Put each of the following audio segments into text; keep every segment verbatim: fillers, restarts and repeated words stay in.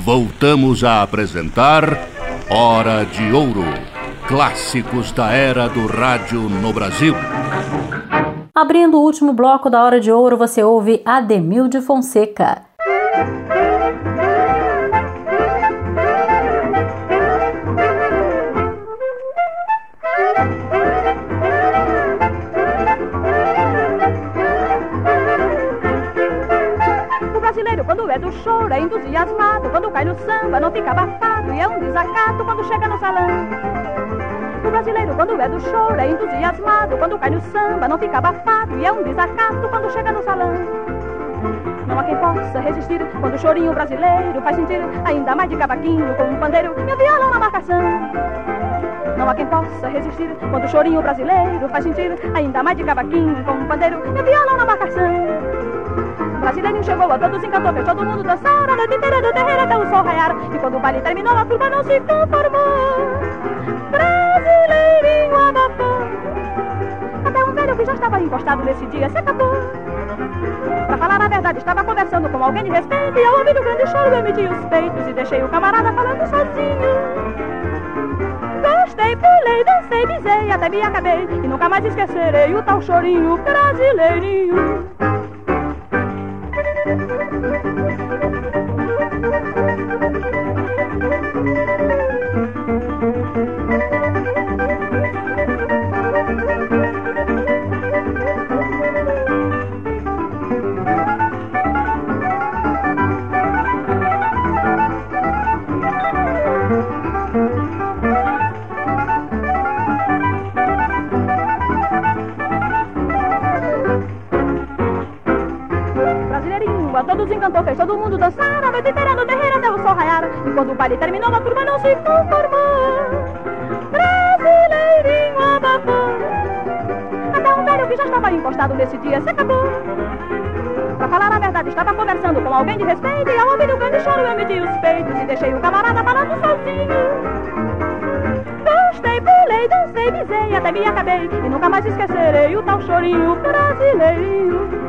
voltamos a apresentar Hora de Ouro, clássicos da era do rádio no Brasil. Abrindo o último bloco da Hora de Ouro, você ouve Ademil de Fonseca. Quando é do choro é entusiasmado, quando cai no samba não fica abafado e é um desacato quando chega no salão. O brasileiro quando é do choro é entusiasmado, quando cai no samba não fica abafado e é um desacato quando chega no salão. Não há quem possa resistir quando o chorinho brasileiro faz sentir ainda mais de cavaquinho com um pandeiro e um violão na marcação. Não há quem possa resistir quando o chorinho brasileiro faz sentir ainda mais de cavaquinho com um pandeiro e um violão na marcação. O brasileirinho chegou a todos, encantou, fez todo mundo dançar a noite inteira do terreiro até o sol raiar. E quando o baile terminou, a turma não se conformou. Brasileirinho abafou. Até um velho que já estava encostado nesse dia se acabou. Pra falar a verdade, estava conversando com alguém de respeito e ao ouvir o grande choro eu meti os peitos e deixei o camarada falando sozinho. Gostei, pulei, dancei, bisei, até me acabei e nunca mais esquecerei o tal chorinho brasileirinho. Todos encantou, fez todo mundo dançar a noite inteira no terreiro até o sol raiar. E quando o baile terminou, a turma não se conformou. Brasileirinho abafou. Até um velho que já estava encostado nesse dia se acabou. Pra falar a verdade, estava conversando com alguém de respeito e ao ouvir o grande choro eu meti os peitos e deixei o camarada falando sozinho. Gostei, pulei, dancei, bisei, até me acabei e nunca mais esquecerei o tal chorinho brasileirinho.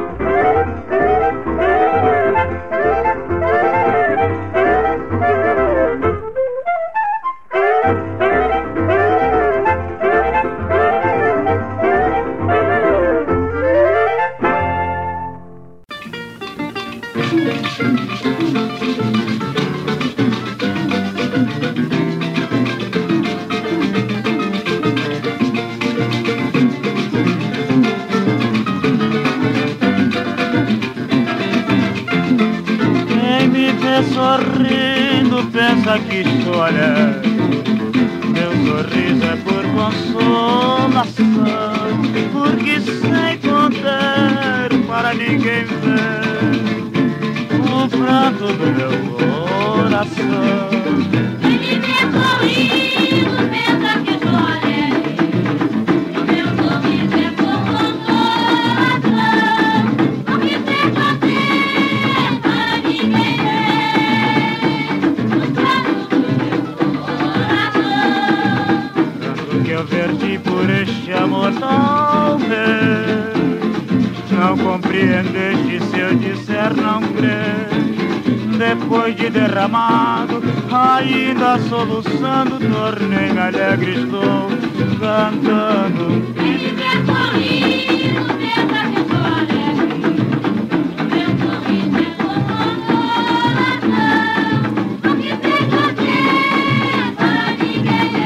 Sorrindo, pensa que chora. Meu sorriso é por consolação, porque sem contar para ninguém ver o pranto do meu coração. Quem me vê sorrindo, pensa que chora. Meu sorriso é por consolação, porque sem contar para ninguém ver. Eu verti por este amor talvez não compreendeste se eu disser não crer. Depois de derramado, ainda soluçando, tornei-me alegre, estou cantando. Quem me vê sorrindo, pensa que sou alegre. Meu sorriso é por consolação, porque sem você para ninguém é.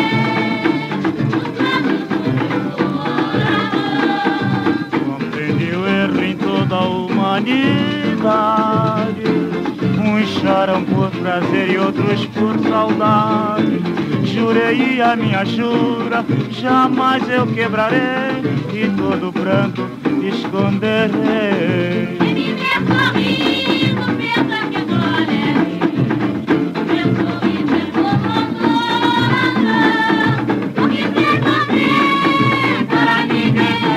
Da humanidade, uns choram por prazer e outros por saudade. Jurei a minha jura, jamais eu quebrarei e todo pranto esconderei. Quem me vê sorrindo, pensa que sou alegre. Meu sorriso é por consolação, porque sem você para ninguém é.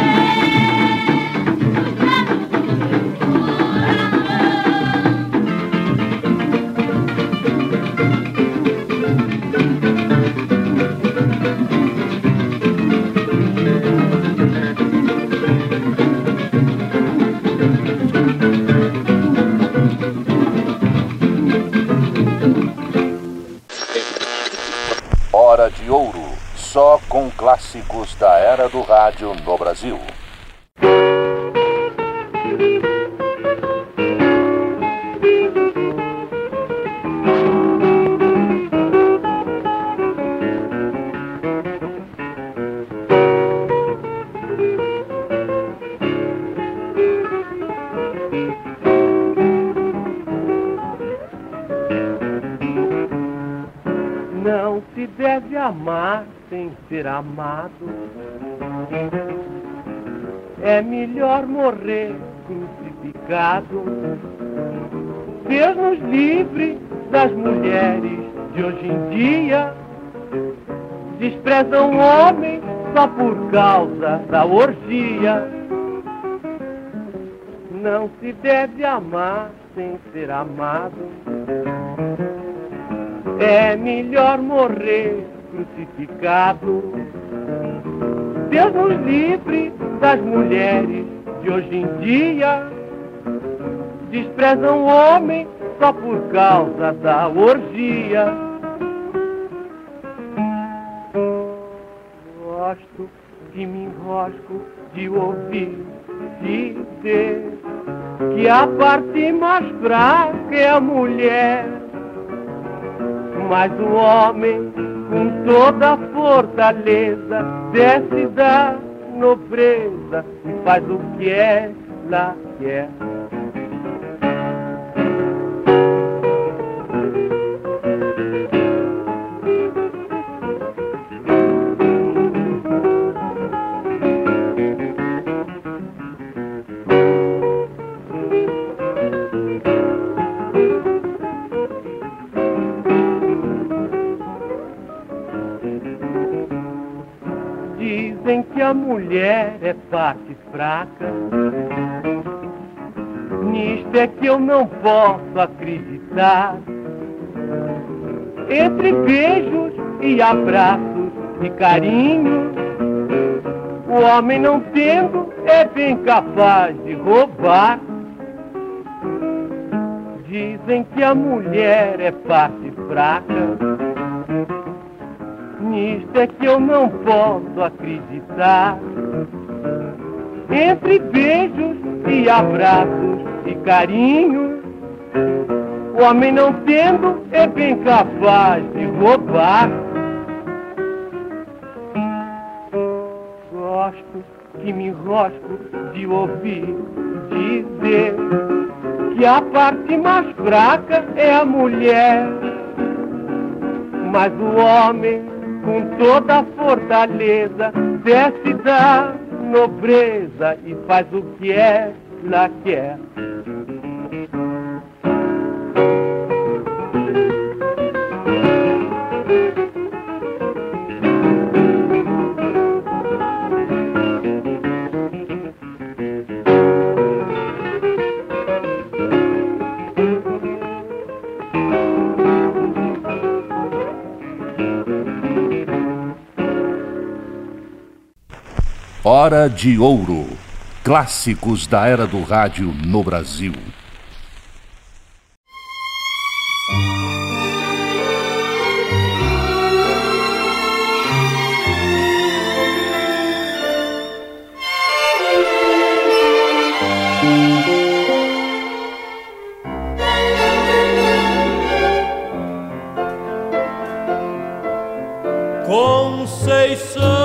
clássicos da era do rádio no Brasil. Não se deve amar sem ser amado. É melhor morrer crucificado. Deus nos livre das mulheres de hoje em dia. Desprezam o homem só por causa da orgia. Não se deve amar sem ser amado. É melhor morrer crucificado. Deus nos livre das mulheres de hoje em dia. Desprezam o homem só por causa da orgia. Gosto que me enrosco de ouvir dizer que a parte mais fraca é a mulher. Mas o homem, com toda a fortaleza, desce da nobreza e faz o que ela quer. Dizem que a mulher é parte fraca. Nisto é que eu não posso acreditar. Entre beijos e abraços e carinho, o homem não tendo é bem capaz de roubar. Dizem que a mulher é parte fraca. Nisto é que eu não posso acreditar. Entre beijos e abraços e carinho, o homem não tendo é bem capaz de roubar. Gosto que me enrosco de ouvir dizer que a parte mais fraca é a mulher. Mas o homem, com toda a fortaleza, desce da nobreza e faz o que ela quer. Hora de Ouro. Clássicos da era do rádio no Brasil. Conceição,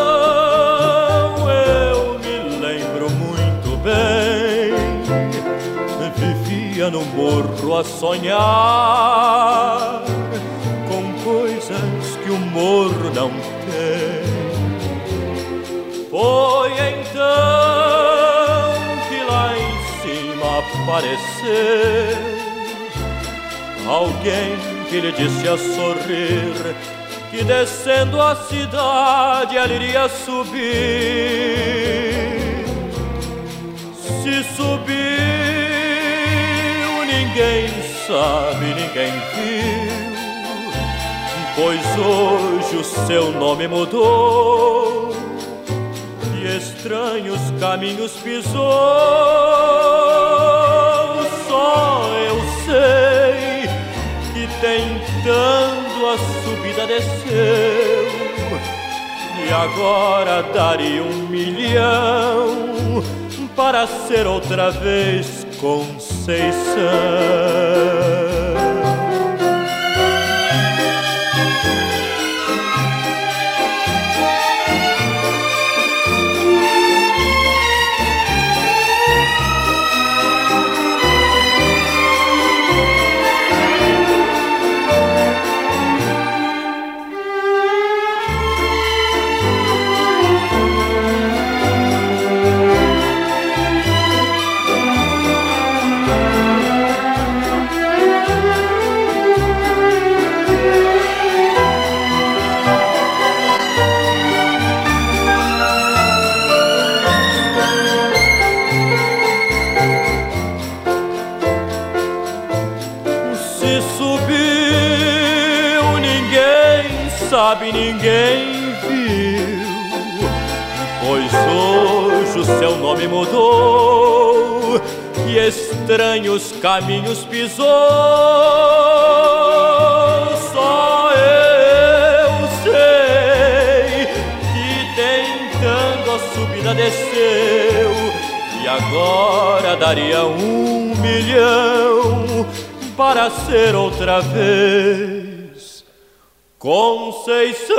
no morro a sonhar com coisas que o morro não tem. Foi então que lá em cima apareceu alguém que lhe disse a sorrir que descendo a cidade ela iria subir. Se subir ninguém sabe, ninguém viu, pois hoje o seu nome mudou e estranhos caminhos pisou. Só eu sei que tentando a subida desceu e E agora daria um milhão para ser outra vez Conceição. Sabe, ninguém viu, pois hoje o seu nome mudou e estranhos caminhos pisou. Só eu sei que tentando a subida desceu e agora daria um milhão para ser outra vez Conceição.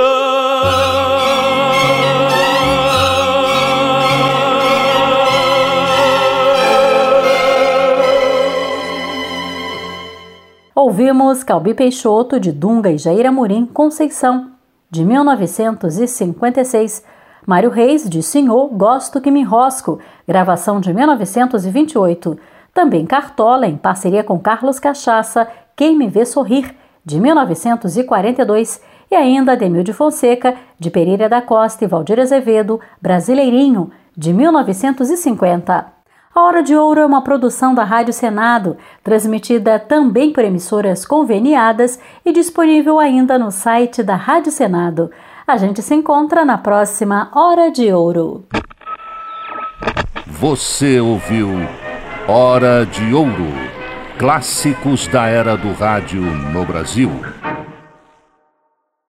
Ouvimos Calbi Peixoto, de Dunga e Jair Amorim, Conceição, de mil novecentos e cinquenta e seis. Mário Reis, de Senhor, Gosto que me enrosco, gravação de mil novecentos e vinte e oito. Também Cartola, em parceria com Carlos Cachaça, Quem me vê sorrir, de mil novecentos e quarenta e dois, e ainda Ademil de Fonseca, de Pereira da Costa e Valdir Azevedo, Brasileirinho, de mil novecentos e cinquenta. A Hora de Ouro é uma produção da Rádio Senado, transmitida também por emissoras conveniadas e disponível ainda no site da Rádio Senado. A gente se encontra na próxima Hora de Ouro. Você ouviu Hora de Ouro. Clássicos da era do rádio no Brasil.